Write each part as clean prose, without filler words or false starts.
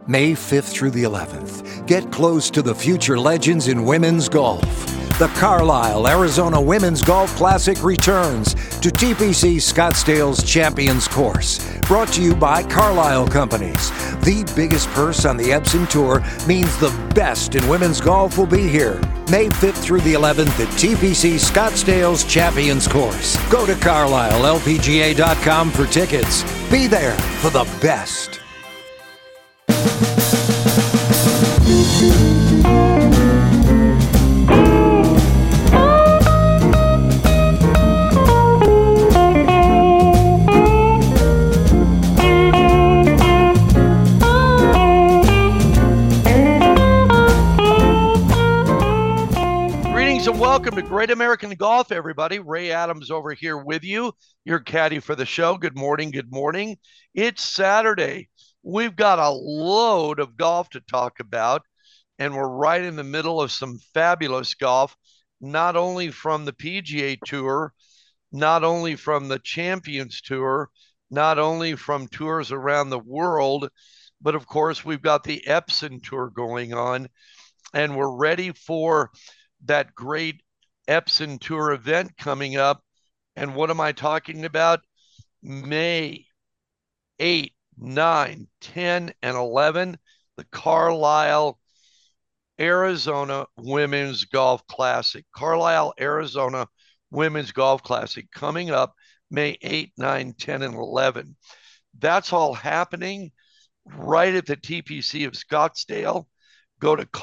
May 5th through the 11th, get close to the future legends in women's golf. The Carlisle, Arizona Women's Golf Classic returns to TPC Scottsdale's Champions Course. Brought to you by Carlisle Companies. The biggest purse on the Epson Tour means the best in women's golf will be here. May 5th through the 11th at TPC Scottsdale's Champions Course. Go to CarlisleLPGA.com for tickets. Be there for the best. Welcome to Great American Golf, everybody. Ray Adams over here with you, your caddy for the show. Good morning, good morning. It's Saturday. We've got a load of golf to talk about, and we're right in the middle of some fabulous golf, not only from the PGA Tour, not only from the Champions Tour, not only from tours around the world, but of course we've got the Epson Tour going on, and we're ready for that great Epson Tour event coming up. And what am I talking about? May 8, 9, 10, and 11, the Carlisle, Arizona Women's Golf Classic. Carlisle, Arizona Women's Golf Classic coming up May 8, 9, 10, and 11. That's all happening right at the TPC of Scottsdale. Go to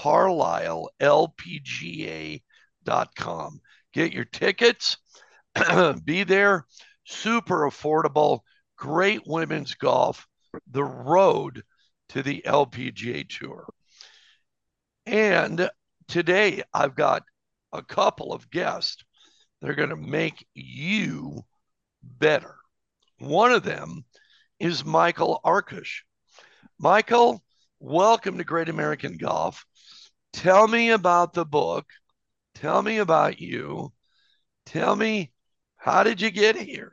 CarlisleLPGA.com. Get your tickets. Be there. Super affordable. Great women's golf. The road to the LPGA Tour. And today I've got a couple of guests that are going to make you better. One of them is Michael Arkush. Michael, welcome to Great American Golf. Tell me about the book. Tell me about you. Tell me, how did you get here?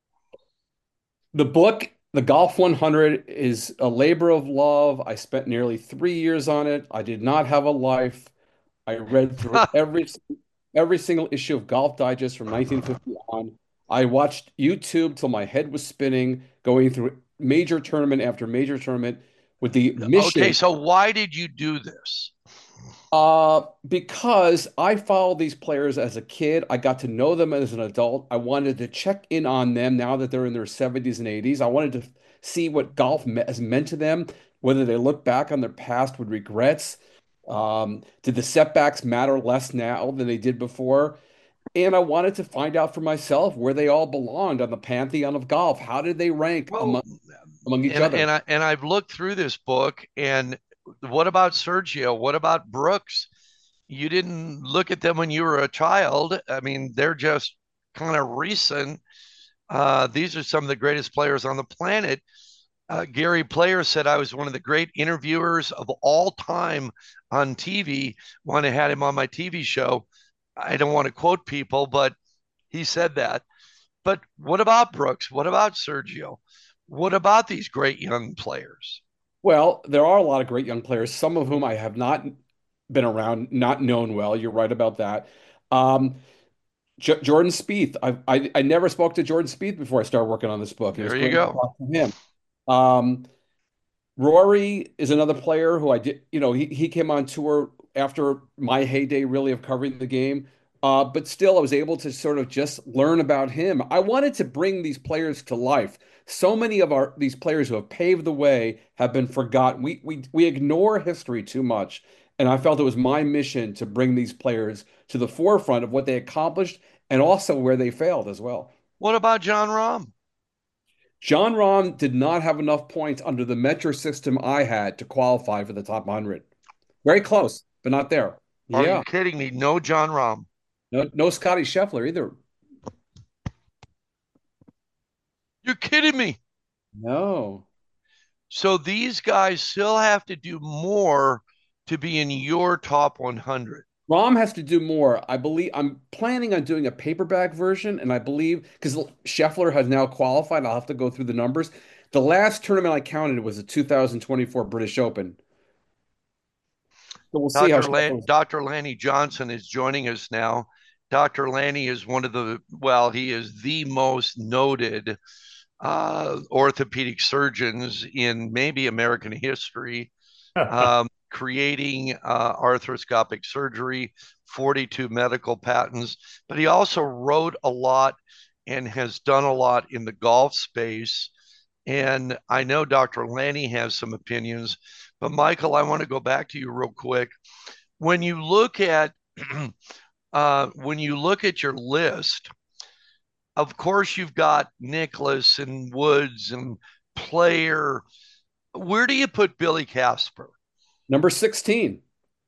The book, The Golf 100, is a labor of love. I spent nearly 3 years on it. I did not have a life. I read through every single issue of Golf Digest from 1950 on. I watched YouTube till my head was spinning, going through major tournament after major tournament with the mission. Okay, so why did you do this? Because I followed these players as a kid. I got to know them as an adult. I wanted to check in on them now that they're in their 70s and 80s. I wanted to see what golf has meant to them, whether they look back on their past with regrets. Did the setbacks matter less now than they did before? And I wanted to find out for myself where they all belonged on the pantheon of golf. How did they rank among each other? And I've looked through this book, and what about Sergio? What about Brooks? You didn't look at them when you were a child. I mean, they're just kind of recent. These are some of the greatest players on the planet. Gary Player said I was one of the great interviewers of all time on TV when I had him on my TV show. I don't want to quote people, but he said that. But what about Brooks? What about Sergio? What about these great young players? Well, there are a lot of great young players, some of whom I have not been around, not known well. You're right about that. Um, Jordan Spieth. I never spoke to Jordan Spieth before I started working on this book. It was There you great to go. talk to him. Um, Rory is another player who I did, he came on tour after my heyday really of covering the game. But still, I was able to sort of just learn about him. I wanted to bring these players to life. So many of these players who have paved the way have been forgotten. We ignore history too much, and I felt it was my mission to bring these players to the forefront of what they accomplished and also where they failed as well. What about Jon Rahm? Jon Rahm did not have enough points under the metric system I had to qualify for the top 100. Very close, but not there. Are Yeah. you kidding me? No Jon Rahm. No Scotty Scheffler either. You're kidding me. No. So these guys still have to do more to be in your top 100. Rahm has to do more. I believe I'm planning on doing a paperback version, and I believe because Scheffler has now qualified, I'll have to go through the numbers. The last tournament I counted was the 2024 British Open. So we'll see how Scheffler. Dr. Lanny Johnson is joining us now. Dr. Lanny is he is the most noted orthopedic surgeons in maybe American history, creating arthroscopic surgery, 42 medical patents. But he also wrote a lot and has done a lot in the golf space. And I know Dr. Lanny has some opinions, but Michael, I want to go back to you real quick. When you look at your list, of course you've got Nicklaus and Woods and Player. Where do you put Billy Casper? Number 16.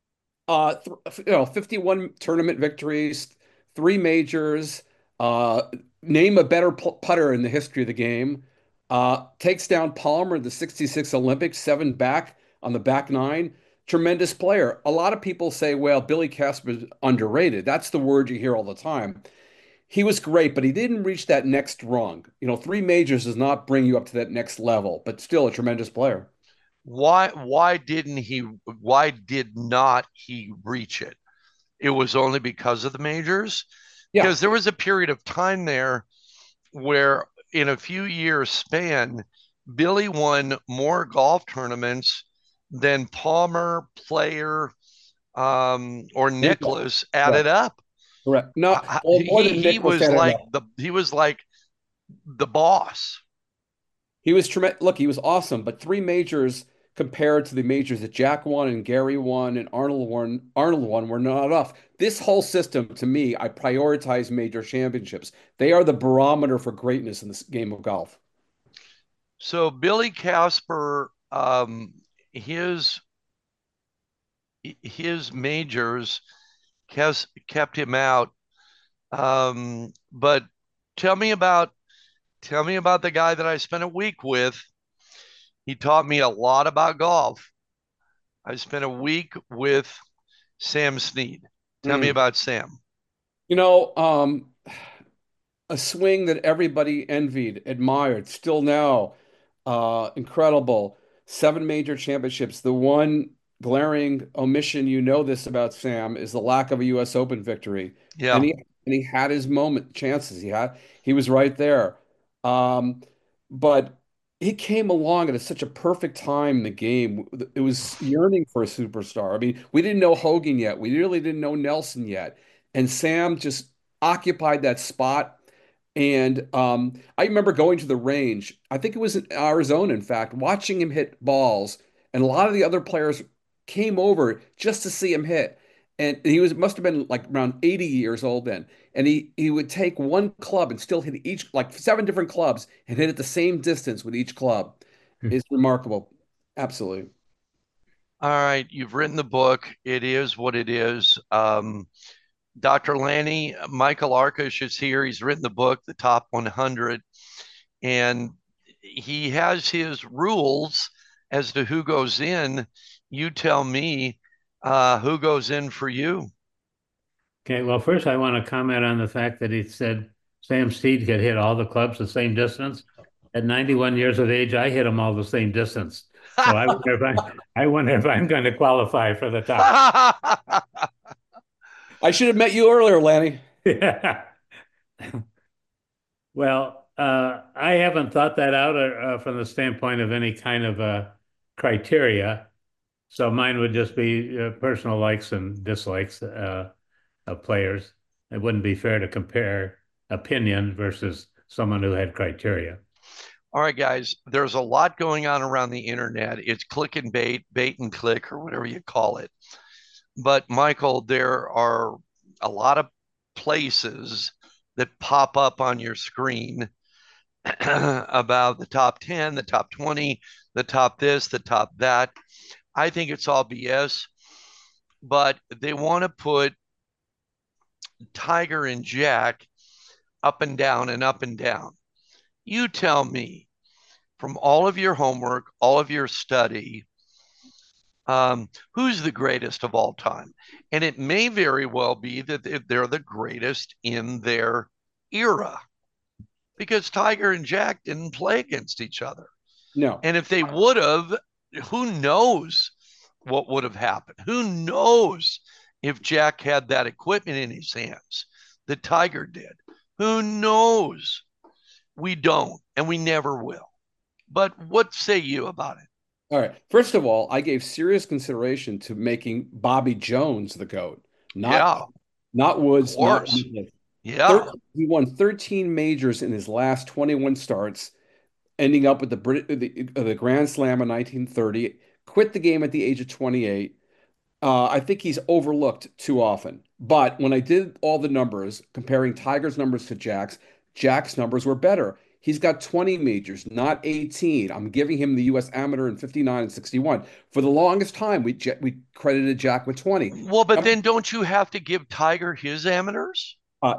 51 tournament victories, 3 majors. Name a better putter in the history of the game. Takes down Palmer in the 66 Olympics, 7 back on the back nine. Tremendous player. A lot of people say, well, Billy Casper is underrated. That's the word you hear all the time. He was great, but he didn't reach that next rung. 3 majors does not bring you up to that next level, but still a tremendous player. Why did not he reach it? It was only because of the majors? Yeah, Because there was a period of time there where in a few years span, Billy won more golf tournaments than Palmer, Player, or Nicklaus correct. added up. Correct. No, well, more than He Nicklaus was added like up. the boss. He was tremendous. Look, he was awesome, but 3 majors compared to the majors that Jack won and Gary won and Arnold won were not enough. This whole system, to me, I prioritize major championships. They are the barometer for greatness in this game of golf. So Billy Casper, his majors has kept him out. But tell me about the guy that I spent a week with. He taught me a lot about golf. I spent a week with Sam Snead. Tell me Mm. about Sam. You know, a swing that everybody envied, admired, still now, incredible. 7 major championships. The one glaring omission, this about Sam, is the lack of a U.S. Open victory. And Yeah. he had his chances. He was right there. Um, but he came along at such a perfect time in the game. It was yearning for a superstar. I mean, we didn't know Hogan yet. We really didn't know Nelson yet. And Sam just occupied that spot. And I remember going to the range. I think it was in Arizona, in fact, watching him hit balls. And a lot of the other players came over just to see him hit. And he must have been like around 80 years old then. And he would take one club and still hit each, like 7 different clubs, and hit at the same distance with each club. It's remarkable. Absolutely. All right. You've written the book. It is what it is. Dr. Lanny, Michael Arkush is here. He's written the book, The Top 100, and he has his rules as to who goes in. You tell me who goes in for you. Okay, well, first I want to comment on the fact that he said Sam Snead could hit all the clubs the same distance. At 91 years of age, I hit them all the same distance. So I wonder if I'm going to qualify for the top. I should have met you earlier, Lanny. Yeah. Well, I haven't thought that out from the standpoint of any kind of criteria. So mine would just be personal likes and dislikes of players. It wouldn't be fair to compare opinion versus someone who had criteria. All right, guys, there's a lot going on around the internet. It's click and bait and click, or whatever you call it. But Michael, there are a lot of places that pop up on your screen about the top 10, the top 20, the top this, the top that. I think it's all BS, but they want to put Tiger and Jack up and down and up and down. You tell me, from all of your homework, all of your study, who's the greatest of all time? And it may very well be that they're the greatest in their era, because Tiger and Jack didn't play against each other. No. And if they would have, who knows what would have happened? Who knows if Jack had that equipment in his hands that Tiger did? Who knows? We don't, and we never will. But what say you about it? All right. First of all, I gave serious consideration to making Bobby Jones the GOAT, not Yeah, not of Woods, not course. Nicklaus. Yeah. He won 13 majors in his last 21 starts, ending up with the Grand Slam in 1930. Quit the game at the age of 28. I think he's overlooked too often. But when I did all the numbers, comparing Tiger's numbers to Jack's numbers were better. He's got 20 majors, not 18. I'm giving him the U.S. Amateur in 59 and 61. For the longest time, we credited Jack with 20. Well, but then don't you have to give Tiger his amateurs?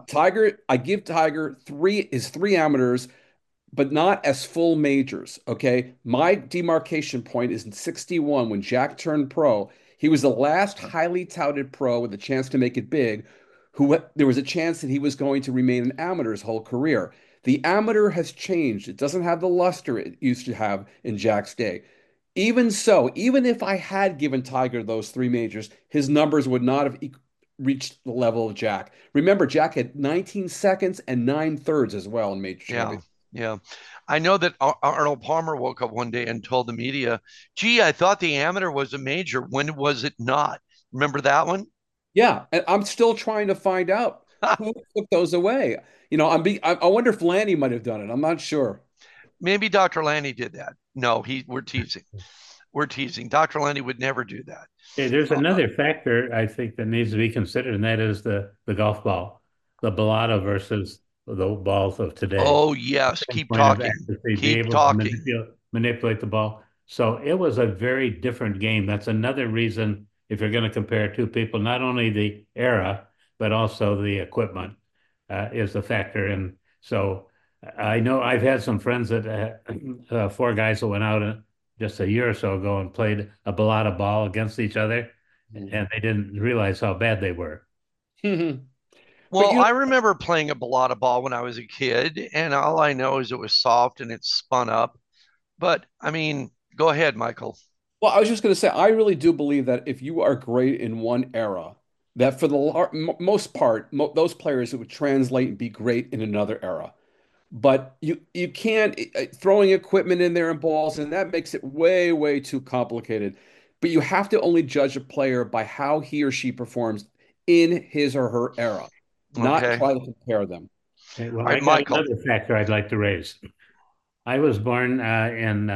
I give Tiger his three amateurs, but not as full majors. Okay. My demarcation point is in 61 when Jack turned pro. He was the last highly touted pro with a chance to make it big, who there was a chance that he was going to remain an amateur his whole career. The amateur has changed. It doesn't have the luster it used to have in Jack's day. Even so, even if I had given Tiger those three majors, his numbers would not have reached the level of Jack. Remember, Jack had 19 seconds and 9/3 as well in major Yeah. champions. Yeah. I know that Arnold Palmer woke up one day and told the media, gee, I thought the amateur was a major. When was it not? Remember that one? Yeah, and I'm still trying to find out who took those away. I wonder if Lanny might have done it. I'm not sure. Maybe Dr. Lanny did that. No, we're teasing. We're teasing. Dr. Lanny would never do that. Hey, there's another factor I think that needs to be considered, and that is the golf ball, the Balata versus the balls of today. Oh, yes. Keep Point of talking. accuracy, be Keep able to talking. manipulate the ball. So it was a very different game. That's another reason, if you're going to compare two people, not only the era, but also the equipment is a factor. And so I know I've had some friends that four guys that went out just a year or so ago and played a Balata ball against each other, and they didn't realize how bad they were. But Well, I remember playing a Balata ball when I was a kid, and all I know is it was soft and it spun up. But I mean, go ahead, Michael. well, I was just going to say, I really do believe that if you are great in one era, that for the most part, those players it would translate and be great in another era. But you can't throwing equipment in there and balls, and that makes it way too complicated. But you have to only judge a player by how he or she performs in his or her era, not Okay. try to compare them. Okay, well, All right, I got Michael. another factor I'd like to raise. I was born in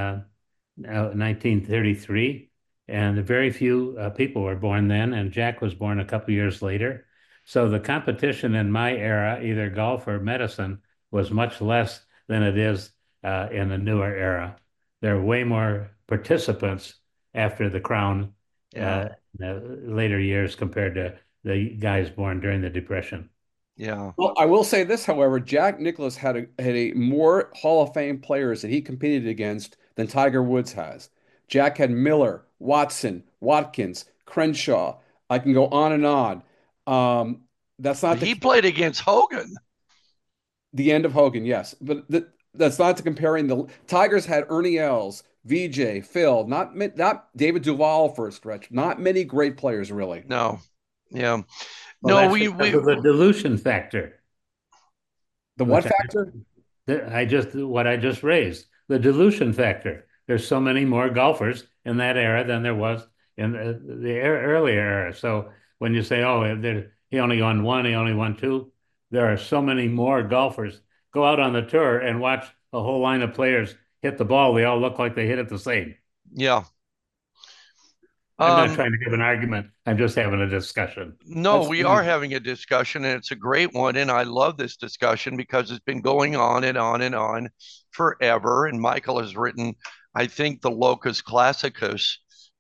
1933, and very few people were born then, and Jack was born a couple years later. So the competition in my era, either golf or medicine, was much less than it is in the newer era. There are way more participants after the crown Yeah. in the later years compared to the guys born during the Depression. Yeah. Well, I will say this, however, Jack Nicklaus had a more Hall of Fame players that he competed against than Tiger Woods has. Jack had Miller, Watson, Watkins, Crenshaw. I can go on and on. That's But not he the played against Hogan. the end of Hogan, yes, but that's not to comparing the Tigers had Ernie Els, VJ, Phil, not David Duval for a stretch. Not many great players, really. No. Yeah. Well, No, that's we because of the dilution factor, The what which factor? what I just raised, the dilution factor. There's so many more golfers in that era than there was in the earlier era. So when you say, "Oh, he only won one, he only won two," there are so many more golfers. Go out on the tour and watch a whole line of players hit the ball. They all look like they hit it the same. yeah. I'm not Um, trying to have an argument. I'm just having a discussion. no, That's we are having a discussion and it's a great one. And I love this discussion because it's been going on and on and on forever. And Michael has written, I think, the Locus Classicus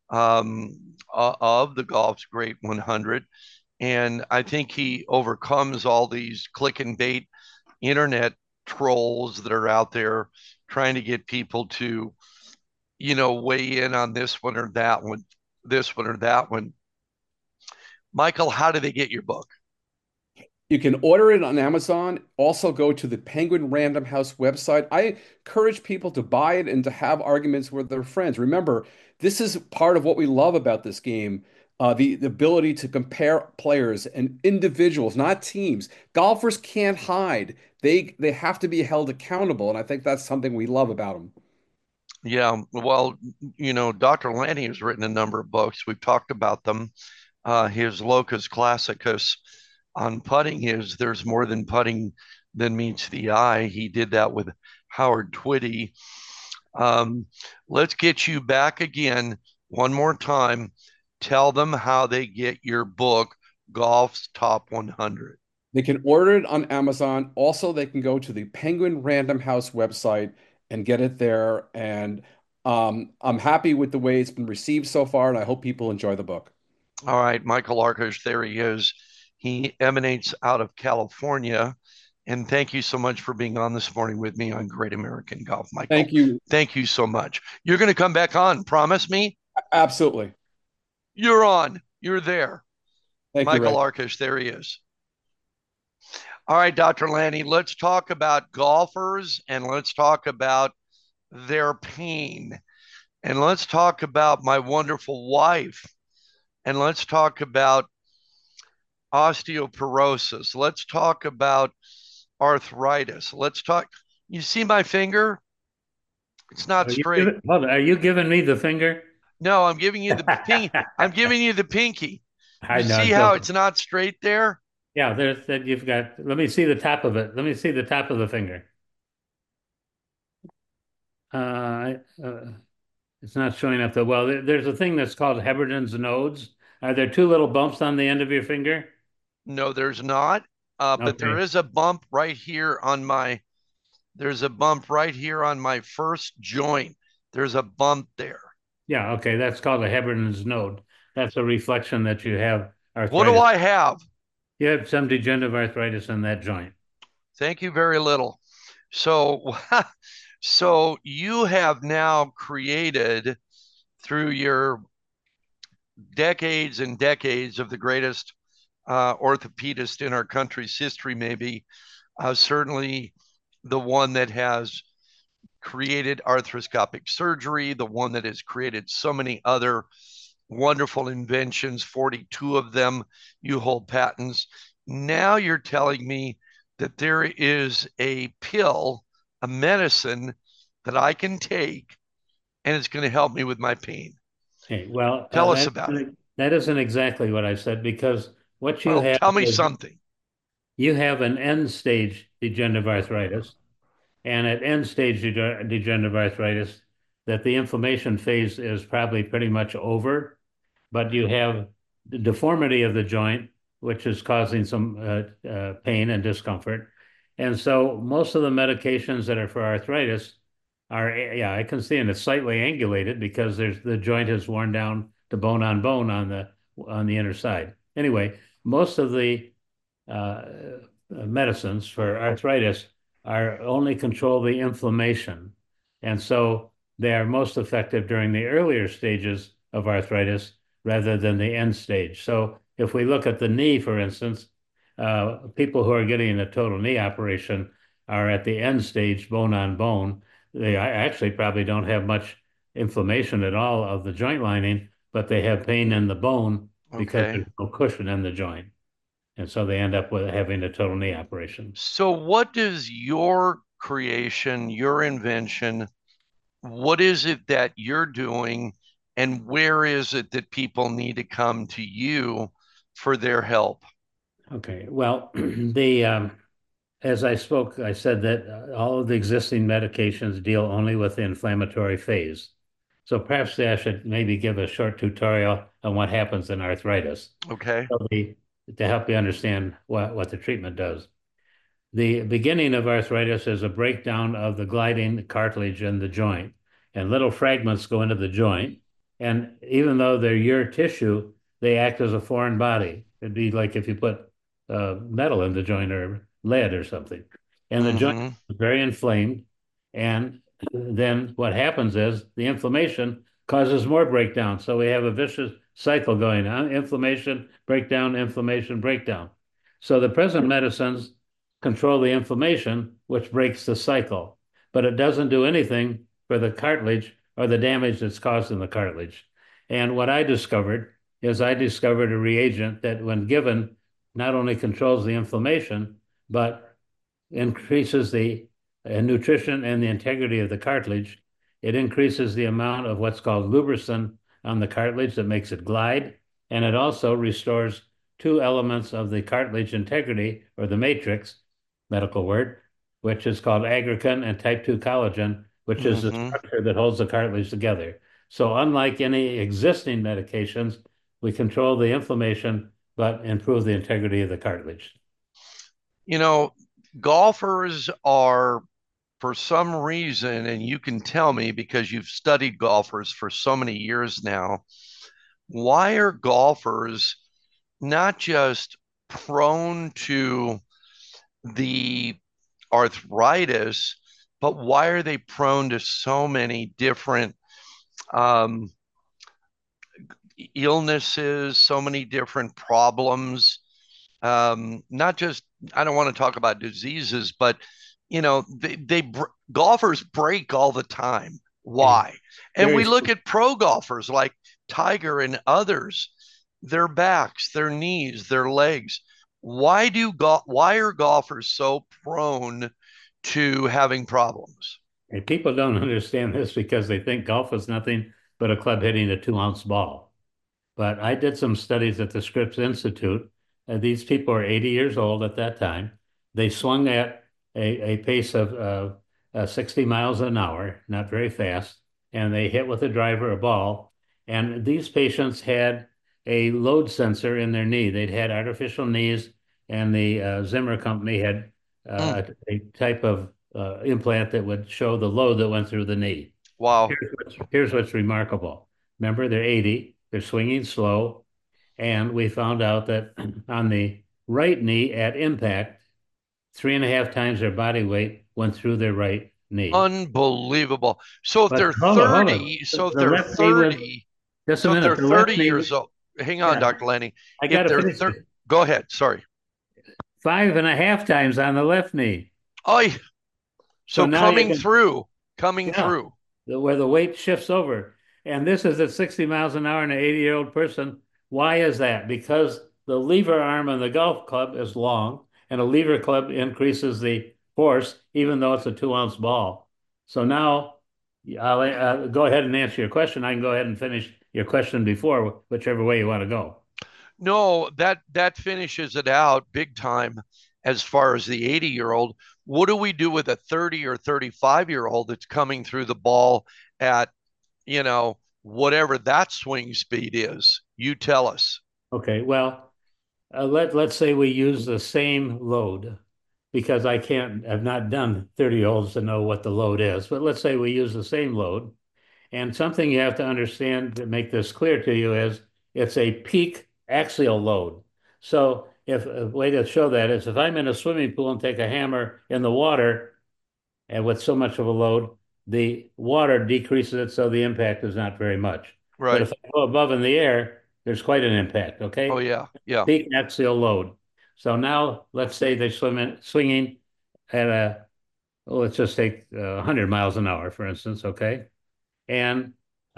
of the Golf's Great 100. And I think he overcomes all these click and bait internet trolls that are out there trying to get people to, weigh in on this one or that one, this one or that one. Michael, how do they get your book? You can order it on Amazon. Also, go to the Penguin Random House website. I encourage people to buy it and to have arguments with their friends. Remember, this is part of what we love about this game, the ability to compare players and individuals, not teams. Golfers can't hide. They have to be held accountable, and I think that's something we love about them. Yeah, well, Dr. Lanny has written a number of books. We've talked about them. His Locus Classicus on putting is there's more than putting than meets the eye. He did that with Howard Twitty. Let's get you back again one more time. Tell them how they get your book, Golf's Top 100. They can order it on Amazon. Also, they can go to the Penguin Random House website and get it there. And I'm happy with the way it's been received so far, and I hope people enjoy the book. All right, Michael Arkush, there he is. He emanates out of California. And thank you so much for being on this morning with me on Great American Golf, Michael. Thank you. Thank you so much. You're going to come back on. Promise me? Absolutely. You're on. You're there. Thank Michael you, Ray. Arkush, there he is. All right, Dr. Lanny, let's talk about golfers and let's talk about their pain. And let's talk about my wonderful wife. And let's talk about osteoporosis. Let's talk about arthritis. Let's talk. You see my finger? It's not straight. Are you giving me the finger? No, I'm giving you the pink. I'm giving you the pinky. I You know. see how it's not straight there? Yeah, there's that you've got. Let me see the top of it. Let me see the top of the finger. It's not showing up that well. There's a thing that's called Heberden's nodes. Are there two little bumps on the end of your finger? No, there's not. But there Okay. is a bump right here on my. There's a bump right here on my first joint. There's a bump there. Yeah, okay. That's called a Heberden's node. That's a reflection that you have arthritis. What do I have? You have some degenerative arthritis in that joint. Thank you very little. So, so you have now created through your decades and decades of the greatest orthopedist in our country's history, maybe certainly the one that has created arthroscopic surgery, the one that has created so many other wonderful inventions, 42 of them, you hold patents. Now you're telling me that there is a pill, a medicine that I can take, and it's going to help me with my pain. Okay, well, Tell us about it. That isn't exactly what I said because what you have Tell me is something. you have an end stage degenerative arthritis, and at end stage degenerative arthritis, that the inflammation phase is probably pretty much over, but you have the deformity of the joint, which is causing some pain and discomfort. And so most of the medications that are for arthritis are, yeah, I can see, and it's slightly angulated because the joint is worn down to bone on bone on the inner side. Anyway, most of the medicines for arthritis are only control the inflammation. And so they are most effective during the earlier stages of arthritis rather than the end stage. So if we look at the knee, for instance, people who are getting a total knee operation are at the end stage, bone on bone. They actually probably don't have much inflammation at all of the joint lining, but they have pain in the bone because Okay. there's no cushion in the joint. And so they end up with having a total knee operation. So, what does your creation, your invention, what is it that you're doing, and where is it that people need to come to you for their help? Okay. Well, as I spoke, I said that all of the existing medications deal only with the inflammatory phase. So perhaps I should maybe give a short tutorial on what happens in arthritis. Okay. So to help you understand what the treatment does. The beginning of arthritis is a breakdown of the gliding cartilage in the joint, and little fragments go into the joint. And even though they're your tissue, they act as a foreign body. It'd be like if you put metal in the joint or lead or something. And the joint is very inflamed. And then what happens is the inflammation causes more breakdown. So we have a vicious cycle going on: inflammation, breakdown, inflammation, breakdown. So the present medicines control the inflammation, which breaks the cycle, but it doesn't do anything for the cartilage or the damage that's caused in the cartilage. And what I discovered is I discovered a reagent that, when given, not only controls the inflammation, but increases the nutrition and the integrity of the cartilage. It increases the amount of what's called lubricin on the cartilage that makes it glide, and it also restores two elements of the cartilage integrity, or the matrix, medical word, which is called aggrecan and type 2 collagen, which is the structure that holds the cartilage together. So unlike any existing medications, we control the inflammation, but improve the integrity of the cartilage. You know, golfers are, for some reason, and you can tell me because you've studied golfers for so many years now, why are golfers not just prone to the arthritis, but why are they prone to so many different um, illnesses, so many different problems? Not just, I don't want to talk about diseases, but golfers break all the time. Why? And we look at pro golfers like Tiger and others, their backs, their knees, their legs. Why are golfers so prone to having problems? And people don't understand this because they think golf is nothing but a club hitting a 2-ounce ball. But I did some studies at the Scripps Institute. These people are 80 years old at that time. They swung at a pace of 60 miles an hour, not very fast, and they hit with a driver a ball. And these patients had a load sensor in their knee. They'd had artificial knees, and the Zimmer company had a type of implant that would show the load that went through the knee. Wow. Here's what's remarkable. Remember, they're 80, they're swinging slow, and we found out that on the right knee at impact, 3.5 times their body weight went through their right knee. Unbelievable. So if they're 30, so if they're 30, so if they're 30 years old, hang on, Dr. Lenny. I got to finish. Go ahead. Sorry. 5.5 times on the left knee. Oh, so coming through, where the weight shifts over. And this is at 60 miles an hour in an 80-year-old person. Why is that? Because the lever arm on the golf club is long, and a lever club increases the force, even though it's a 2-ounce ball. So now I'll go ahead and answer your question. I can go ahead and finish your question before, whichever way you want to go. No, that finishes it out big time as far as the 80-year-old. What do we do with a 30 or 35-year-old that's coming through the ball at, whatever that swing speed is? You tell us. Okay, well, let's say we use the same load, because I've not done 30-year-olds to know what the load is, but let's say we use the same load. And something you have to understand to make this clear to you is it's a peak axial load. So if a way to show that is, if I'm in a swimming pool and take a hammer in the water, and with so much of a load, the water decreases it, so the impact is not very much. Right. But if I go above in the air, there's quite an impact, okay? Oh, yeah, yeah. Peak axial load. So now let's say they're swinging at let's just take 100 miles an hour, for instance, okay? And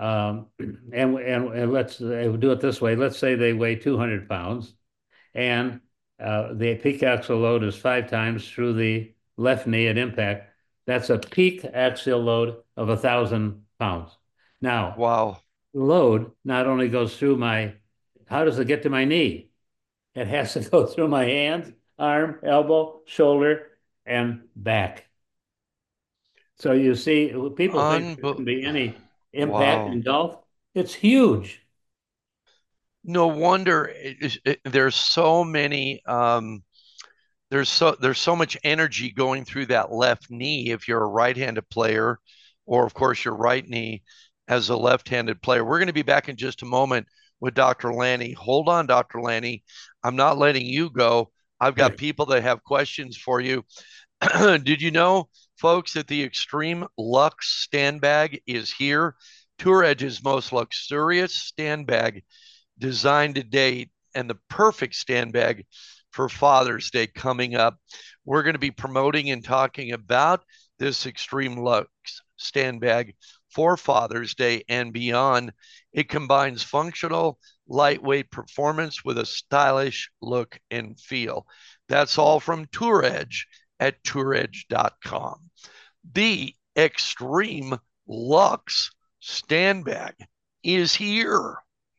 let's do it this way. Let's say they weigh 200 pounds, and the peak axial load is 5 times through the left knee at impact. That's a peak axial load of 1,000 pounds. Now, wow, load not only goes through how does it get to my knee? It has to go through my hand, arm, elbow, shoulder, and back. So you see, people think there can be any impact in golf. It's huge. No wonder there's so many. There's so much energy going through that left knee if you're a right-handed player, or of course your right knee as a left-handed player. We're going to be back in just a moment with Dr. Lanny. Hold on, Dr. Lanny. I'm not letting you go. I've got people that have questions for you. Did you know, folks, that the Extreme Luxe stand bag is here? Tour Edge's most luxurious stand bag designed to date, and the perfect stand bag for Father's Day coming up. We're going to be promoting and talking about this Extreme Lux stand bag for Father's Day and beyond. It combines functional, lightweight performance with a stylish look and feel. That's all from Tour Edge at touredge.com. The Extreme Lux stand bag is here.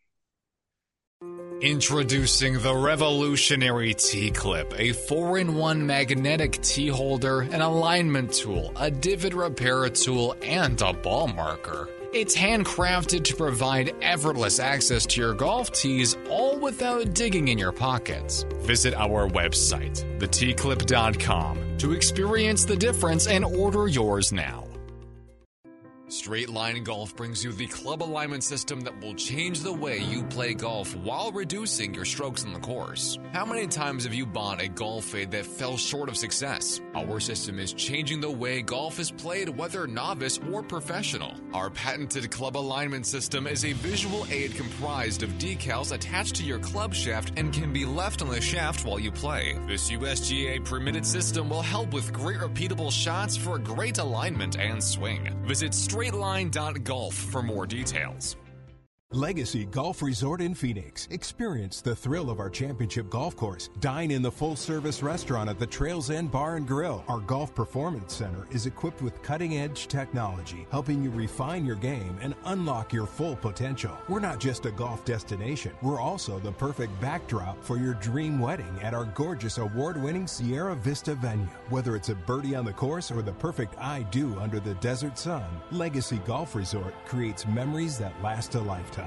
Introducing the revolutionary T-Clip, a 4-in-1 magnetic T-holder, an alignment tool, a divot repair tool, and a ball marker. It's handcrafted to provide effortless access to your golf tees, all without digging in your pockets. Visit our website, thetclip.com, to experience the difference and order yours now. Straight Line Golf brings you the club alignment system that will change the way you play golf while reducing your strokes on the course. How many times have you bought a golf fade that fell short of success? Our system is changing the way golf is played, whether novice or professional. Our patented club alignment system is a visual aid comprised of decals attached to your club shaft and can be left on the shaft while you play. This USGA permitted system will help with great repeatable shots for great alignment and swing. Visit straightline.golf for more details. Legacy Golf Resort in Phoenix. Experience the thrill of our championship golf course. Dine in the full-service restaurant at the Trails End Bar and Grill. Our Golf Performance Center is equipped with cutting-edge technology, helping you refine your game and unlock your full potential. We're not just a golf destination. We're also the perfect backdrop for your dream wedding at our gorgeous award-winning Sierra Vista venue. Whether it's a birdie on the course or the perfect I do under the desert sun, Legacy Golf Resort creates memories that last a lifetime.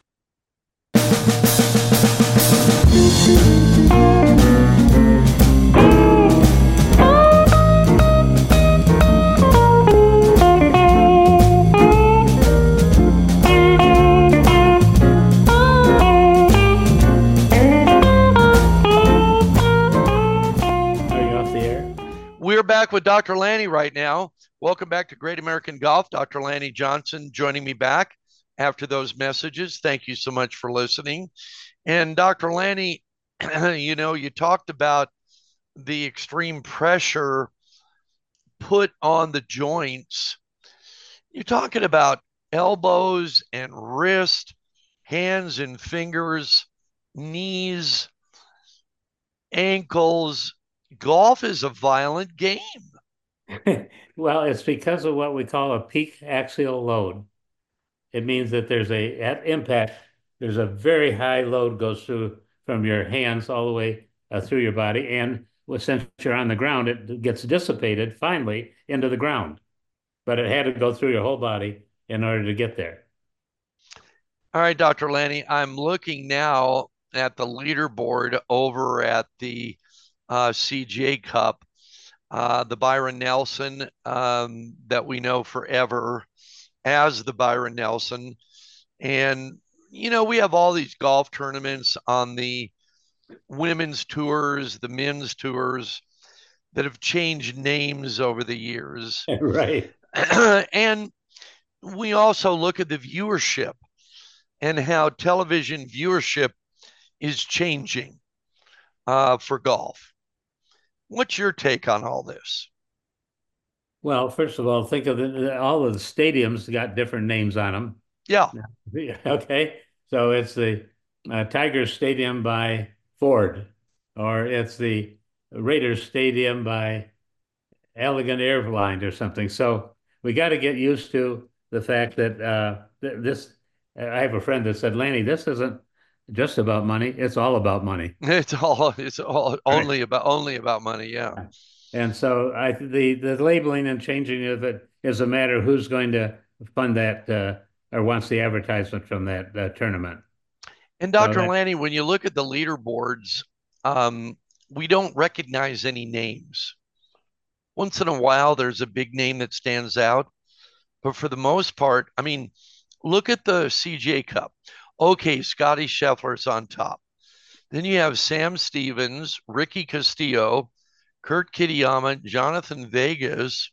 We're back with Dr. Lanny right now. Welcome back to Great American Golf. Dr. Lanny Johnson joining me back after those messages. Thank you so much for listening. And Dr. Lanny, you talked about the extreme pressure put on the joints. You're talking about elbows and wrist, hands and fingers, knees, ankles. Golf is a violent game. Well, it's because of what we call a peak axial load. It means that at impact, there's a very high load goes through from your hands all the way through your body. And since you're on the ground, it gets dissipated finally into the ground. But it had to go through your whole body in order to get there. All right, Dr. Lanny, I'm looking now at the leaderboard over at the CJ Cup, the Byron Nelson that we know forever as the Byron Nelson. And, we have all these golf tournaments on the women's tours, the men's tours that have changed names over the years. Right. And we also look at the viewership and how television viewership is changing for golf. What's your take on all this? Well, first of all, think of all of the stadiums got different names on them. Yeah. Okay. So it's the Tiger Stadium by Ford, or it's the Raiders Stadium by Elegant Airlines or something. So we got to get used to the fact that this. I have a friend that said, "Lanny, this isn't just about money. It's all about money." It's all only about money. Yeah. And so the labeling and changing of it is a matter of who's going to fund that or wants the advertisement from that tournament. And Dr. Lanny, when you look at the leaderboards, we don't recognize any names. Once in a while, there's a big name that stands out. But for the most part, look at the CJ Cup. Okay, Scotty Scheffler's on top. Then you have Sam Stevens, Ricky Castillo, Kurt Kitayama, Jonathan Vegas,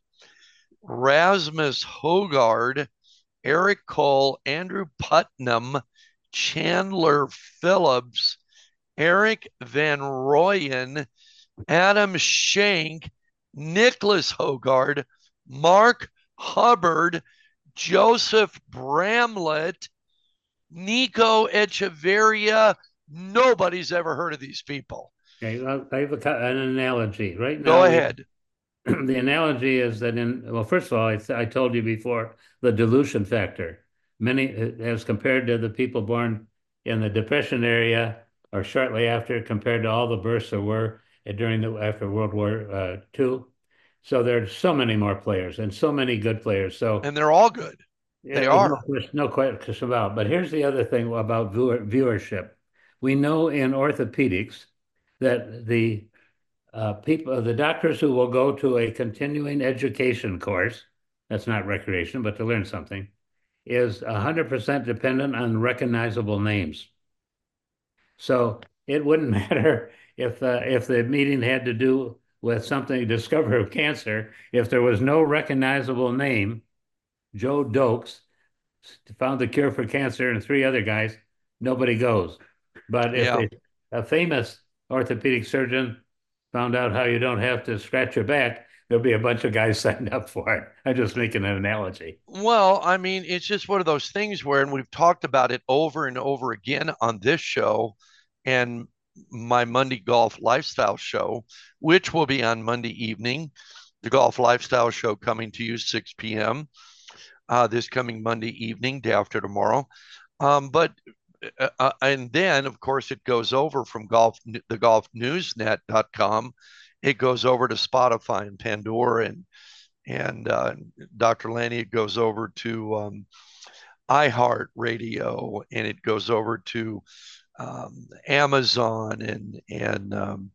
Rasmus Hogard, Eric Cole, Andrew Putnam, Chandler Phillips, Erik van Rooyen, Adam Schenk, Nicholas Hogard, Mark Hubbard, Joseph Bramlett, Nico Echeverria. Nobody's ever heard of these people. Okay, I have an analogy. Right Go now, ahead. the analogy is that well, first of all, I told you before the dilution factor. Many, as compared to the people born in the Depression area or shortly after, compared to all the births there were after World War II. So there are so many more players and so many good players. So And they're all good. They are. no question about. But here's the other thing about viewership. We know in orthopedics that the the doctors who will go to a continuing education course, that's not recreation, but to learn something, is 100% dependent on recognizable names. So it wouldn't matter if the meeting had to do with something, discovery of cancer, if there was no recognizable name. Joe Dokes found the cure for cancer, and three other guys, nobody goes. But if a famous orthopedic surgeon found out how you don't have to scratch your back, there'll be a bunch of guys signed up for it. I'm just making an analogy. Well, I mean, it's just one of those things where, and we've talked about it over and over again on this show and my Monday Golf Lifestyle show, which will be on Monday evening. The Golf Lifestyle show coming to you 6 p.m. This coming Monday evening, day after tomorrow. And then, of course, it goes over from the golfnewsnet.com. It goes over to Spotify and Pandora and Dr. Lanny. It goes over to iHeart Radio, and it goes over to Amazon and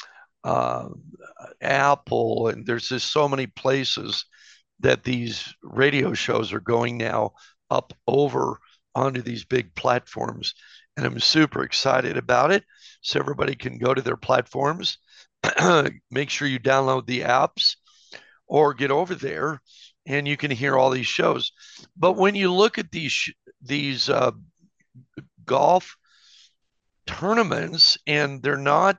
Apple, and there's just so many places that these radio shows are going now up over onto these big platforms. And I'm super excited about it. So everybody can go to their platforms, make sure you download the apps or get over there and you can hear all these shows. But when you look at these golf tournaments, and they're not,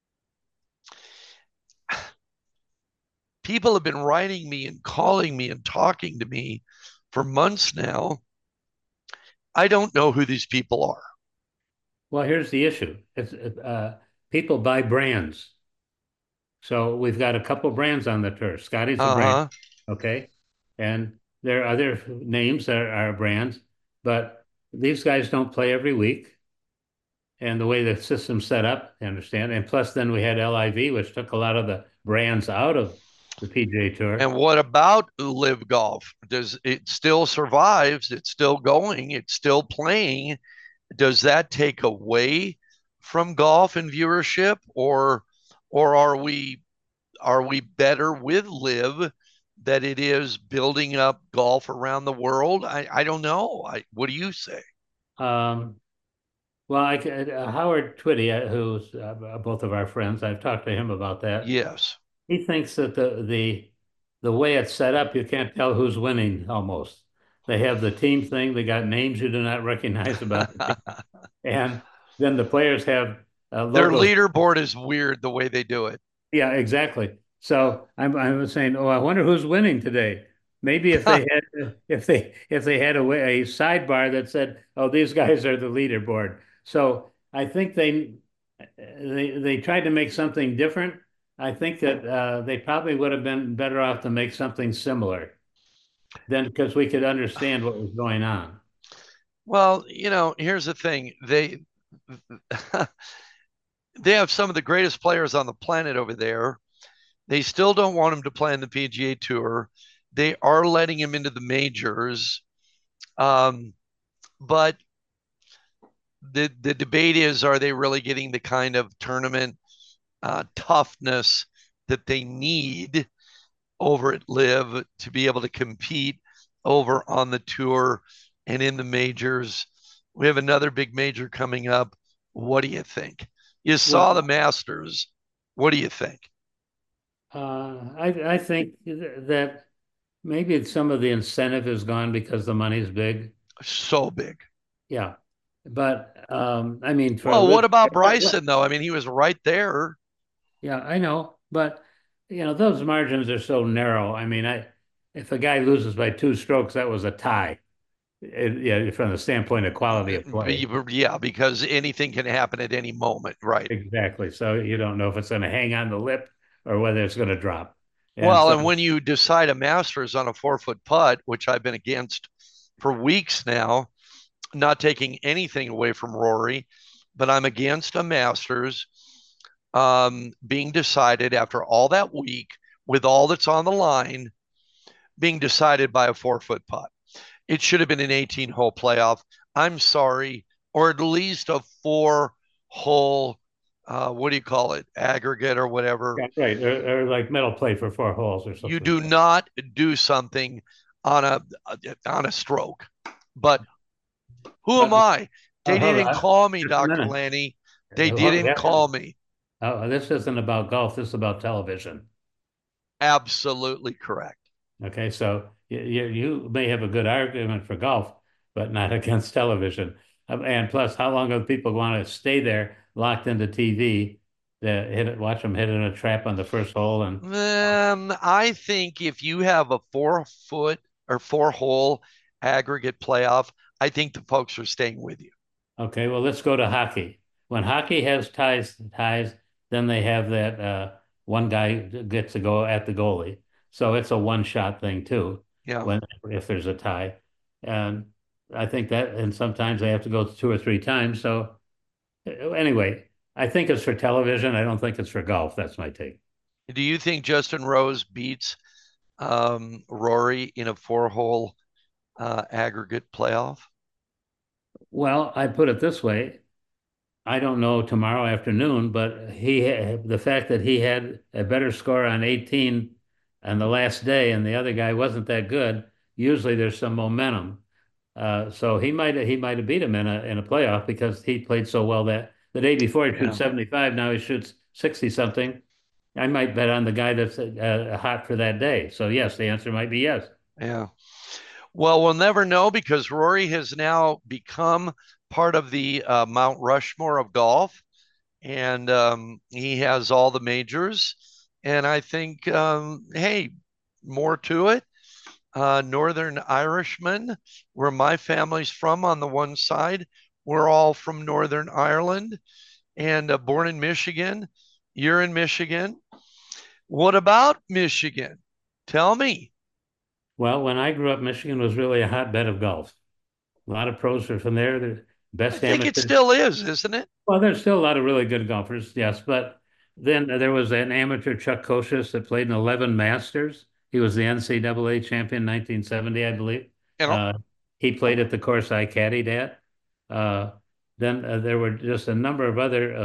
people have been writing me and calling me and talking to me for months now. I don't know who these people are. Well, here's the issue. People buy brands. So we've got a couple brands on the tour. Scotty's a brand, okay? And there are other names that are brands, but these guys don't play every week. And the way the system's set up, I understand. And plus then we had LIV, which took a lot of the brands out of the PGA Tour. And what about Live Golf? Does it still survives? It's still going. It's still playing. Does that take away from golf and viewership, or are we better with Live that it is building up golf around the world? I don't know. What do you say? Well, Howard Twitty, who's both of our friends, I've talked to him about that. Yes. He thinks that the way it's set up, you can't tell who's winning almost. They have the team thing. They got names you do not recognize about it. And then the players have their leaderboard is weird the way they do it. Yeah, exactly. So I'm saying, I wonder who's winning today. Maybe if they had if they had a sidebar that said, oh, these guys are the leaderboard. So I think they tried to make something different. I think that they probably would have been better off to make something similar, then, because we could understand what was going on. Well, here's the thing. They have some of the greatest players on the planet over there. They still don't want him to play in the PGA Tour. They are letting him into the majors. But the debate is, are they really getting the kind of tournament toughness that they need over at Live to be able to compete over on the tour and in the majors? We have another big major coming up. What do you think? You saw the Masters. What do you think? I think that maybe some of the incentive is gone because the money's big. So big. Yeah. But I mean, for a Well, what living, about Bryson though? I mean, he was right there. yeah, I know, but those margins are so narrow. I mean, if a guy loses by 2 strokes, that was a tie. Yeah, from the standpoint of quality of play. Yeah, because anything can happen at any moment, right? Exactly. So you don't know if it's going to hang on the lip or whether it's going to drop. And Well, so, and when you decide a Masters on a 4-foot putt, which I've been against for weeks now, not taking anything away from Rory, but I'm against a Masters being decided after all that week with all that's on the line being decided by a 4-foot putt. It should have been an 18-hole playoff. I'm sorry, or at least a 4-hole. What do you call it? Aggregate or whatever. yeah, right, or like metal play for 4 holes or You something do like that. not do something on a stroke. But who am But I? They hold didn't on, call me, just a Dr. minute. Lanny. They didn't Yeah. call me. This isn't about golf. This is about television. Absolutely correct. Okay, so you may have a good argument for golf, but not against television. And plus, how long do people want to stay there locked into TV to watch them hit in a trap on the first hole? And I think if you have a 4-foot or 4-hole aggregate playoff, I think the folks are staying with you. okay, well, let's go to hockey. When hockey has ties, then they have that one guy gets to go at the goalie. So it's a one-shot thing too, Yeah. when if there's a tie. And I think that, and sometimes they have to go 2 or 3 times. So anyway, I think it's for television. I don't think it's for golf. That's my take. Do you think Justin Rose beats Rory in a 4-hole aggregate playoff? Well, I put it this way. I don't know tomorrow afternoon, but the fact that he had a better score on 18 on the last day and the other guy wasn't that good, usually there's some momentum. So he might have beat him in a playoff because he played so well that the day before he shoots Yeah. 75, now he shoots 60 something. I might bet on the guy that's hot for that day. So yes, the answer might be yes. Yeah. Well, we'll never know because Rory has now become part of the Mount Rushmore of golf, and he has all the majors. And I think, hey, more to it. Northern Irishman, where my family's from on the one side. We're all from Northern Ireland and born in Michigan. You're in Michigan. What about Michigan? Tell me. Well, when I grew up, Michigan was really a hotbed of golf. A lot of pros are from there. The I best think it amateurs. still is, isn't it? Well, there's still a lot of really good golfers, yes. But then there was an amateur, Chuck Kosius, that played in 11 Masters. He was the NCAA champion in 1970, I believe. You know, Uh, he played at the course I caddied at. Uh, then there were just a number of other,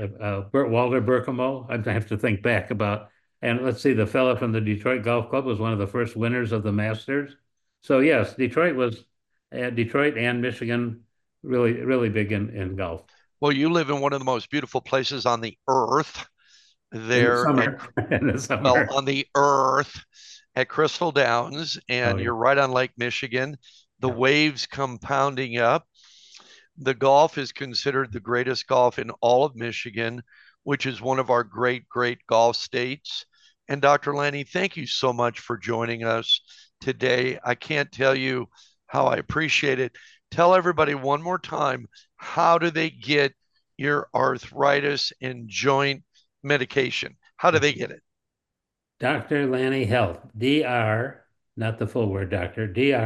Walter Berkemo, I'd have to think back about. And let's see, the fellow from the Detroit Golf Club was one of the first winners of the Masters. So yes, Detroit and Michigan really, really big in golf. well, you live in one of the most beautiful places on the earth In the there at, summer. In the well, summer. on the earth at Crystal Downs, Oh and yeah. you're right on Lake Michigan. The Yeah. waves come pounding up. The golf is considered the greatest golf in all of Michigan, which is one of our great, great golf states. And Dr. Lanny, thank you so much for joining us today. I can't tell you how I appreciate it. Tell everybody one more time, how do they get your arthritis and joint medication? How do they get it? Dr. Lanny Health. DR, not the full word, Doctor.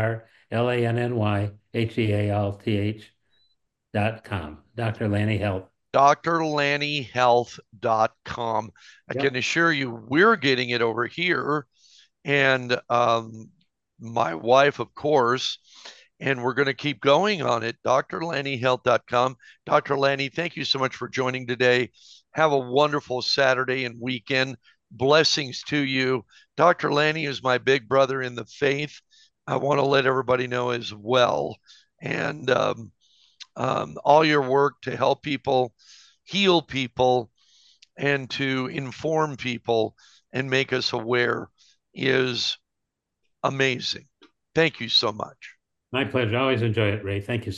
DrLannyHealth.com. Dr. Lanny Health. drlannyhealth.com. I Yep. can assure you we're getting it over here. And my wife, of course, and we're going to keep going on it. drlannyhealth.com. Dr. Lanny, thank you so much for joining today. Have a wonderful Saturday and weekend. Blessings to you. Dr. Lanny is my big brother in the faith. I want to let everybody know as well. And all your work to help people, heal people, and to inform people and make us aware is amazing. Thank you so much. My pleasure. I always enjoy it, Ray. Thank you, sir.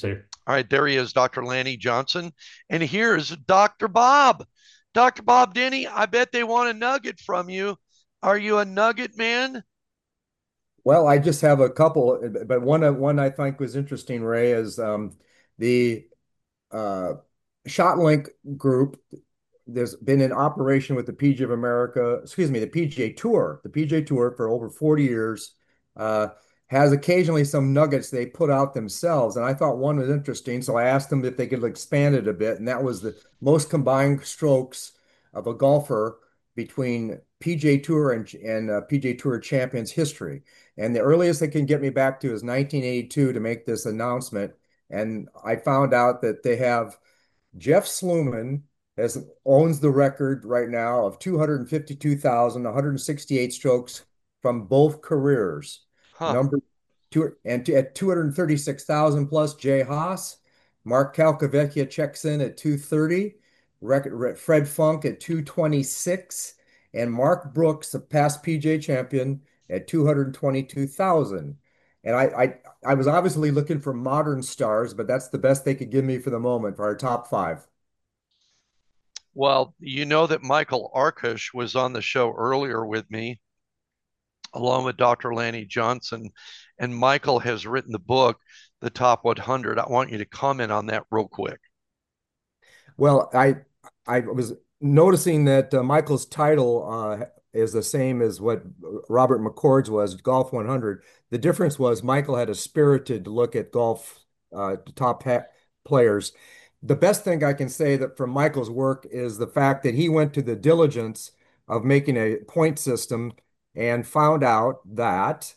All right, there he is, Dr. Lanny Johnson. And here's Dr. Bob. Dr. Bob Denny, I bet they want a nugget from you. Are you a nugget man? Well, I just have a couple, but one I think was interesting, Ray, is the uh, ShotLink group. There's been in operation with the PGA of America, excuse me, the PGA Tour, for over 40 years. Uh, has occasionally some nuggets they put out themselves, and I thought one was interesting, so I asked them if they could expand it a bit, and that was the most combined strokes of a golfer between PGA Tour and PGA Tour champions history. And the earliest they can get me back to is 1982 to make this announcement. And I found out that they have Jeff Sluman owns the record right now of 252,168 strokes from both careers. Huh. Number two, and at 236,000 plus, Jay Haas. Mark Calcavecchia checks in at 230. Fred Funk at 226. And Mark Brooks, a past PGA champion, at 222,000. And I was obviously looking for modern stars, but that's the best they could give me for the moment for our top five. Well, you know that Michael Arkush was on the show earlier with me, along with Dr. Lanny Johnson, and Michael has written the book, The Top 100. I want you to comment on that real quick. Well, I was noticing that Michael's title is the same as what Robert McCord's was, Golf 100. The difference was Michael had a spirited look at golf top players. The best thing I can say that from Michael's work is the fact that he went to the diligence of making a point system and found out that,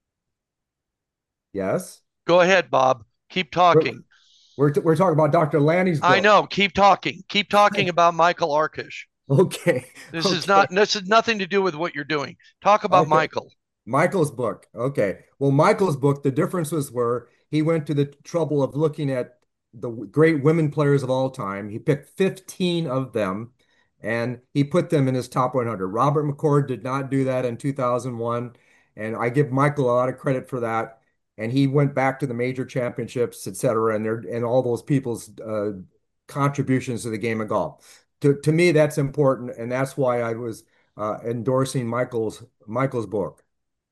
yes, Go ahead, Bob. Keep we're, talking. we're talking about Dr. Lanny's I book. know. Keep talking. Keep talking about Michael Arkush. Okay. This is nothing to do with what you're doing. Talk about Okay. Michael. Michael's book. Okay. Well, Michael's book, the differences were he went to the trouble of looking at the great women players of all time. He picked 15 of them and he put them in his top 100. Robert McCord did not do that in 2001. And I give Michael a lot of credit for that. And he went back to the major championships, et cetera, and all those people's contributions to the game of golf. To me, that's important. And that's why I was endorsing Michael's book.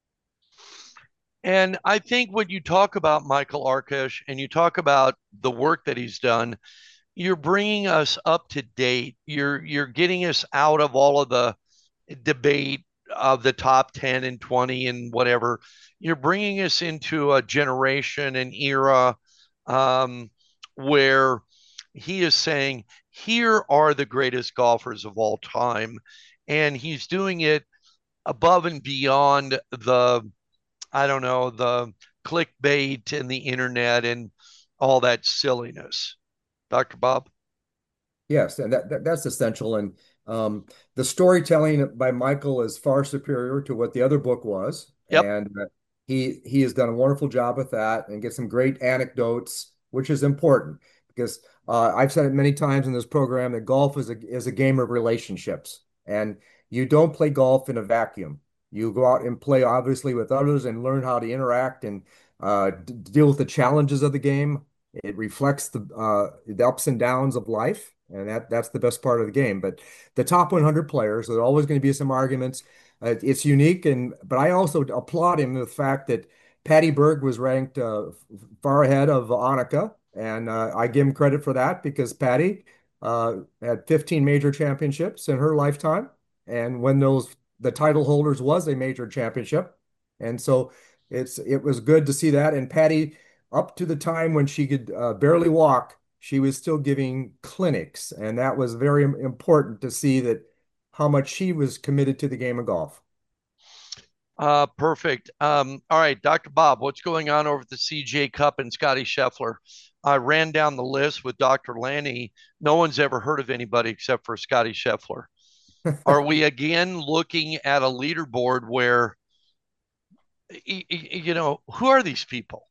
And I think when you talk about Michael Arkush and you talk about the work that he's done, you're bringing us up to date. You're getting us out of all of the debate of the top 10 and 20 and whatever. You're bringing us into a generation, an era where he is saying, here are the greatest golfers of all time. And he's doing it above and beyond the, I don't know, the clickbait and the internet and all that silliness. Dr. Bob? Yes, and that's essential. And the storytelling by Michael is far superior to what the other book was, Yep. and he has done a wonderful job with that and get some great anecdotes, which is important because I've said it many times in this program that golf is a game of relationships, and you don't play golf in a vacuum. You go out and play obviously with others and learn how to interact and deal with the challenges of the game. It reflects the ups and downs of life, and that's the best part of the game. But the top 100 players, there are always going to be some arguments. It's unique, but I also applaud him the fact that Patty Berg was ranked far ahead of Annika, and I give him credit for that because Patty had 15 major championships in her lifetime, and when the title holders was a major championship, and so it was good to see that. And Patty, up to the time when she could barely walk, she was still giving clinics, and that was very important to see that how much she was committed to the game of golf. Perfect. All right, Dr. Bob, what's going on over at the CJ Cup and Scotty Scheffler? I ran down the list with Dr. Lanny. No one's ever heard of anybody except for Scotty Scheffler. Are we again looking at a leaderboard where, who are these people?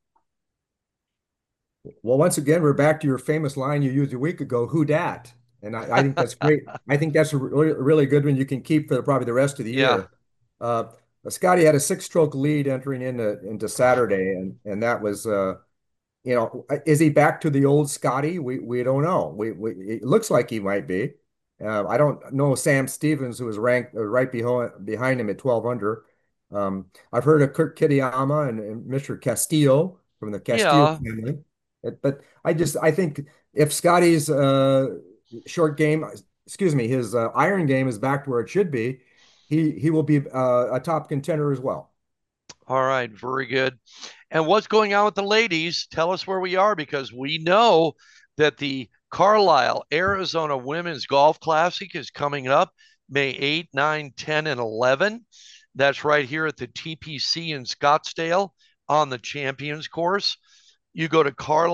Well, once again, we're back to your famous line you used a week ago, who dat? And I think that's great. I think that's a really good one you can keep for probably the rest of the Yeah. year. Uh, Scotty had a 6-stroke lead entering into Saturday, and that was is he back to the old Scotty? We don't know. It looks like he might be. I don't know Sam Stevens, who is ranked right behind him at 12 under. I've heard of Kurt Kitayama and Mr. Castillo from the Castillo Yeah. family. But I think if Scotty's short game, excuse me, his iron game is back to where it should be, he will be a top contender as well. All right, very good. And what's going on with the ladies? Tell us where we are, because we know that the Carlisle, Arizona Women's Golf Classic is coming up May 8, 9, 10, and 11. That's right here at the TPC in Scottsdale on the Champions Course. You go to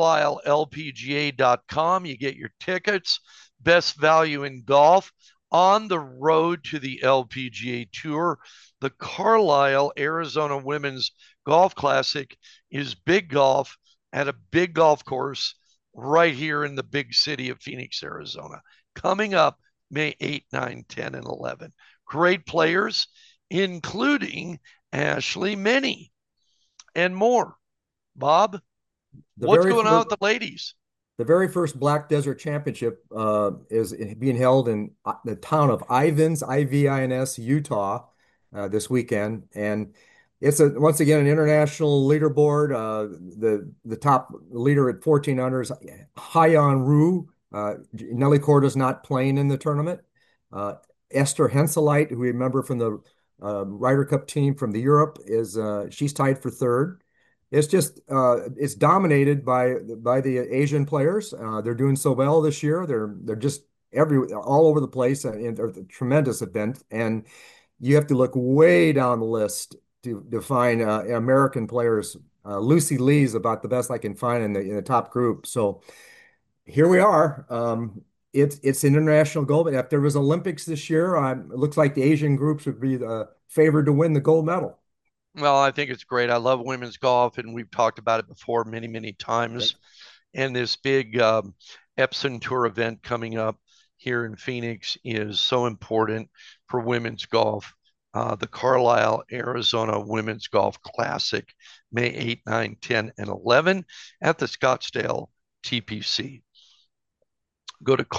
carlislelpga.com, you get your tickets, best value in golf on the road to the LPGA Tour. The Carlisle, Arizona Women's Golf Classic is big golf at a big golf course right here in the big city of Phoenix, Arizona. Coming up May 8, 9, 10, and 11. Great players, including Ashley Minnie and more. Bob, what's going on with the ladies? The very first Black Desert Championship is being held in the town of Ivins, Ivins, Utah, this weekend, and it's once again an international leaderboard. The top leader at 14 under is Haiyan Ryu. Nelly Corda's not playing in the tournament. Esther Henselite, who we remember from the Ryder Cup team from the Europe, she's tied for third. It's dominated by the Asian players. They're doing so well this year. They're just all over the place, and they're a tremendous event. And you have to look way down the list to find American players. Lucy Lee is about the best I can find in the top group. So here we are. It's international gold. But if there was Olympics this year, it looks like the Asian groups would be favored to win the gold medal. Well, I think it's great. I love women's golf, and we've talked about it before many, many times. And this big Epson Tour event coming up here in Phoenix is so important for women's golf. The Carlisle, Arizona Women's Golf Classic, May 8, 9, 10, and 11 at the Scottsdale TPC. Go to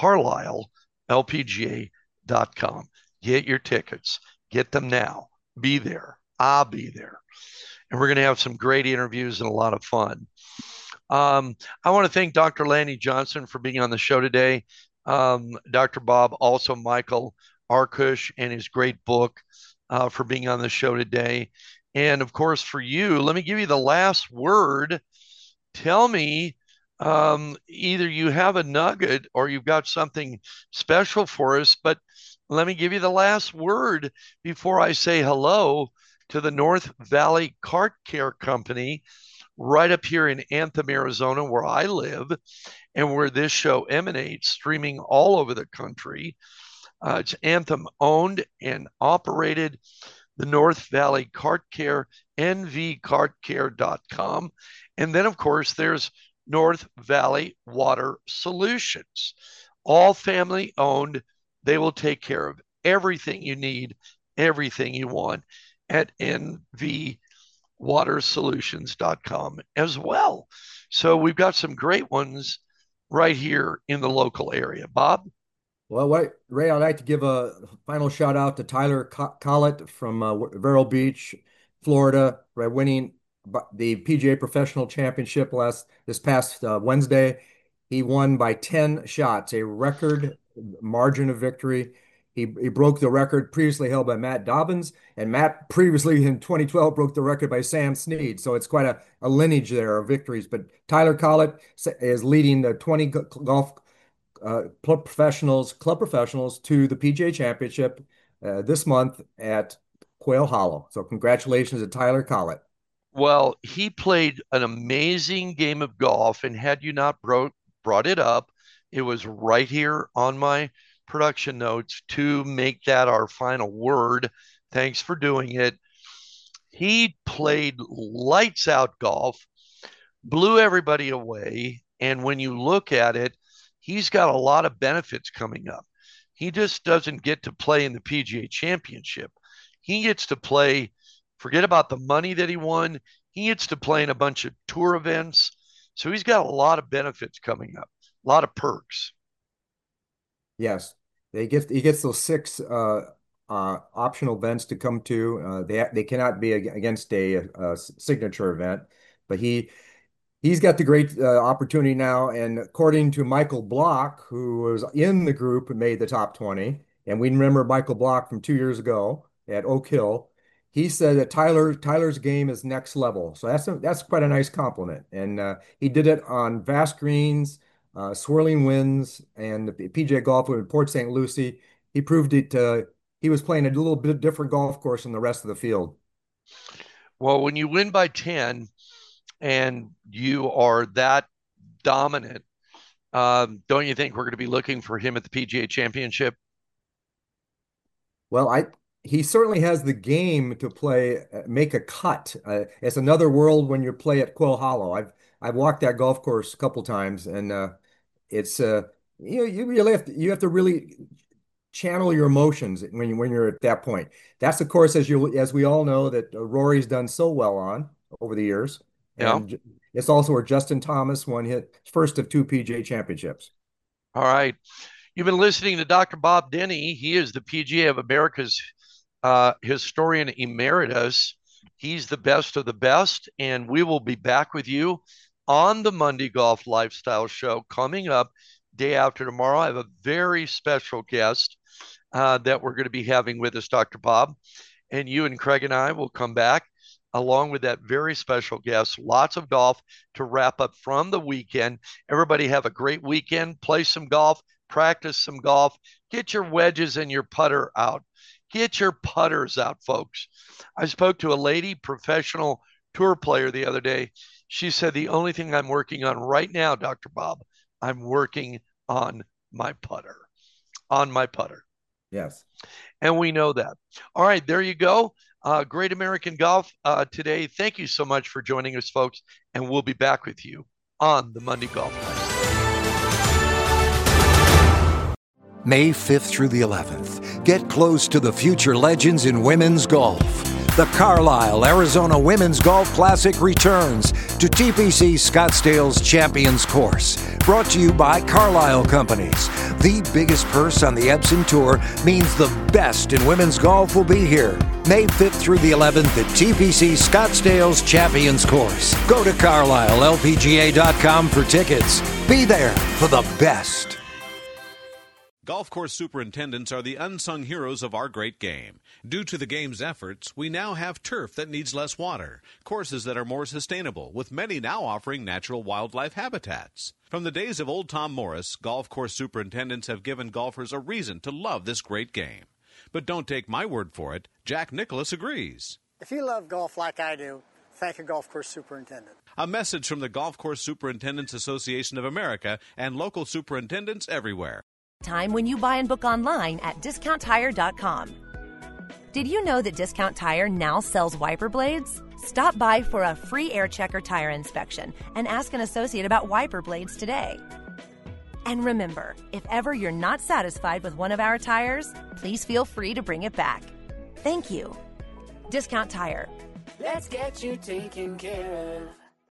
carlislelpga.com. Get your tickets. Get them now. Be there. I'll be there. And we're going to have some great interviews and a lot of fun. I want to thank Dr. Lanny Johnson for being on the show today. Dr. Bob, also Michael Arkush and his great book for being on the show today. And of course, for you, let me give you the last word. Tell me, either you have a nugget or you've got something special for us, but let me give you the last word before I say hello to the North Valley Cart Care Company right up here in Anthem, Arizona, where I live and where this show emanates, streaming all over the country. It's Anthem owned and operated, the North Valley Cart Care, nvcartcare.com. And then, of course, there's North Valley Water Solutions, all family owned. They will take care of everything you need, everything you want at nvwatersolutions.com as well. So we've got some great ones right here in the local area. Bob? Well, Ray, I'd like to give a final shout out to Tyler Collett from Vero Beach, Florida, right, winning the PGA Professional Championship this past Wednesday. He won by 10 shots, a record margin of victory. He broke the record previously held by Matt Dobbins, and Matt previously in 2012 broke the record by Sam Snead. So it's quite a lineage there of victories. But Tyler Collett is leading the 20 golf club professionals to the PGA Championship this month at Quail Hollow. So congratulations to Tyler Collett. Well, he played an amazing game of golf, and had you not brought it up, it was right here on my production notes to make that our final word. Thanks for doing it. He played lights out golf, blew everybody away, and when you look at it, he's got a lot of benefits coming up. He just doesn't get to play in the PGA Championship. He gets to play, forget about the money that he won. He gets to play in a bunch of tour events. So he's got a lot of benefits coming up, a lot of perks. Yes, he gets those 6 optional events to come to. They cannot be against a signature event, but he's got the great opportunity now. And according to Michael Block, who was in the group and made the top 20, and we remember Michael Block from 2 years ago at Oak Hill, he said that Tyler's game is next level. So that's quite a nice compliment. And he did it on vast greens, swirling winds, and the PGA Golf in Port St. Lucie. He proved it. He was playing a little bit different golf course than the rest of the field. Well, when you win by 10 and you are that dominant, don't you think we're going to be looking for him at the PGA Championship? Well, he certainly has the game to play, make a cut. It's another world when you play at Quail Hollow. I've walked that golf course a couple times, and it's you really have to really channel your emotions when you're at that point. That's of course, as we all know, that Rory's done so well on over the years, and Yeah. it's also where Justin Thomas won his first of 2 PGA championships. All right. You've been listening to Dr. Bob Denny. He is the PGA of America's historian emeritus. He's the best of the best, and we will be back with you on the Monday Golf Lifestyle Show coming up day after tomorrow. I have a very special guest that we're going to be having with us, Dr. Bob, and you and Craig and I will come back along with that very special guest. Lots of golf to wrap up from the weekend. Everybody have a great weekend. Play some golf, practice some golf, get your wedges and your putter out. Get your putters out, folks. I spoke to a lady professional tour player the other day. She said, the only thing I'm working on right now, Dr. Bob, I'm working on my putter. Yes. And we know that. All right, there you go. Great American Golf today. Thank you so much for joining us, folks. And we'll be back with you on the Monday Golf Lifestyle. May 5th through the 11th, get close to the future legends in women's golf. The Carlisle, Arizona Women's Golf Classic returns to TPC Scottsdale's Champions Course. Brought to you by Carlisle Companies. The biggest purse on the Epson Tour means the best in women's golf will be here. May 5th through the 11th at TPC Scottsdale's Champions Course. Go to CarlisleLPGA.com for tickets. Be there for the best. Golf course superintendents are the unsung heroes of our great game. Due to the game's efforts, we now have turf that needs less water, courses that are more sustainable, with many now offering natural wildlife habitats. From the days of old Tom Morris, golf course superintendents have given golfers a reason to love this great game. But don't take my word for it. Jack Nicklaus agrees. If you love golf like I do, thank a golf course superintendent. A message from the Golf Course Superintendents Association of America and local superintendents everywhere. Time when you buy and book online at DiscountTire.com. Did you know that Discount Tire now sells wiper blades? Stop by for a free air checker tire inspection and ask an associate about wiper blades today. And remember, if ever you're not satisfied with one of our tires, please feel free to bring it back. Thank you. Discount Tire. Let's get you taken care of.